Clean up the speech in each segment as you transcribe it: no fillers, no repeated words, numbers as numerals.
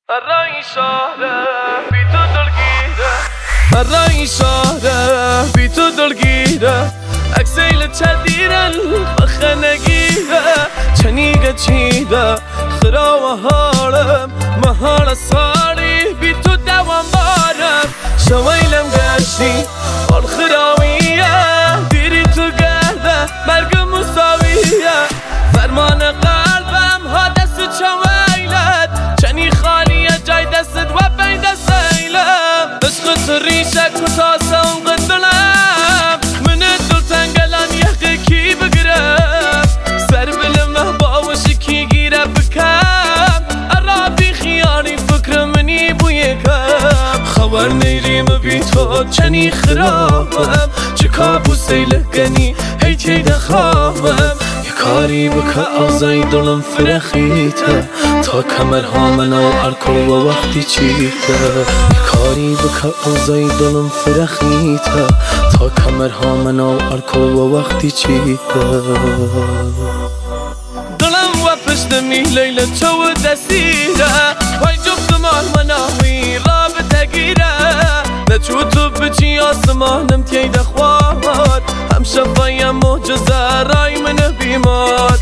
الرأي شهره بی تو دلگیره الرأی شهره بی تو دلگیره اکسیل چدیرن بخه نگیره چنیگه چیده خرا و حالم محال سالی بی تو دوام بارم شویلم گشتی آل خراویه دیری تو گرده مرگ مساویه فرمان قلبم ها دست چویلت چنی خالیه جای دست و بین دست ایلم عشق تو ریشک و تاسه اون قدلم من دل تنگلان یقه کی بگرم سر بلمه باوشی کی گیره بکم عرابی خیانی فکر منی بوی کم خبر نیریم بی تو چنی خرابم چه کابوسی لگنی هی تیده خوابم کاری بکه آزای دلم فرخیته تا کمرها منو ارکل و وقتی چیده کاری بکه آزای دلم فرخیته تا کمرها منو ارکل و وقتی چیده دلم و پشتمی لیل چو دستیره وای جفت مال مناوی رابطه گیره نچو تو بچی آسمانم تیده خواد هم شفایم معجزه رای من بیمار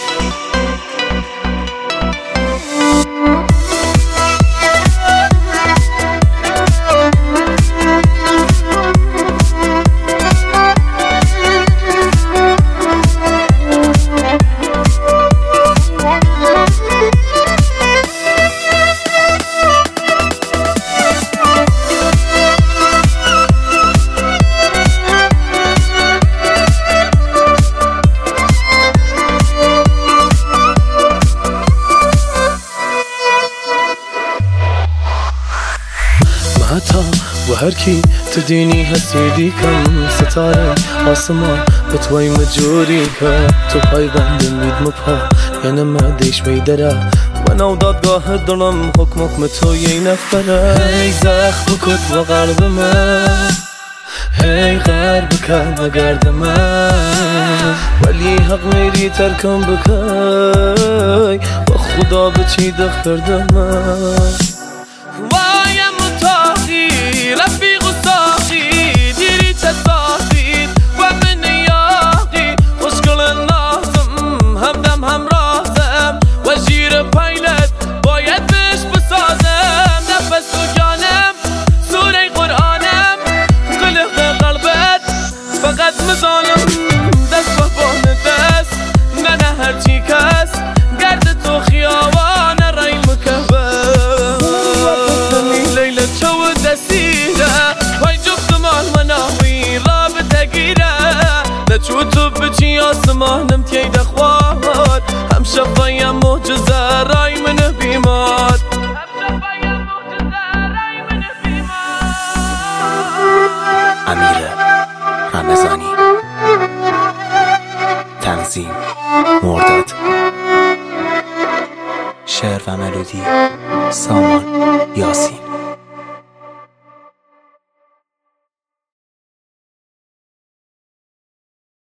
و هر کی تو دینی هستی کم ستاره آسمان به توی مجوری که تو پای بند مید مپا یعنی مدیش بیدره و نو دادگاه دلم حکم تو یه نفره هی زخم کت و قلب من هی غرب کن و گرد من ولی حق میری ترکم بکی و خدا به چی دختر من رفیق و ساقی دیری چه ساقی و من یاقی خوشگل نازم همدم همرازم و جیر پیلت باید بهش بسازم نفس و جانم سوره قرآنم قلق قلبت فقط مزانم دست و بان دست نه هرچی کس گرد تو خیابان رای مکبر لیل چو دستی وای جفت مال مناوی رابطه گیره نچو تو بچی آسمانم تیده خواد هم شفایم معجزه رای من بیمار امیر رمضانی تنظیم مرداد شعر و ملودی سامان یاسین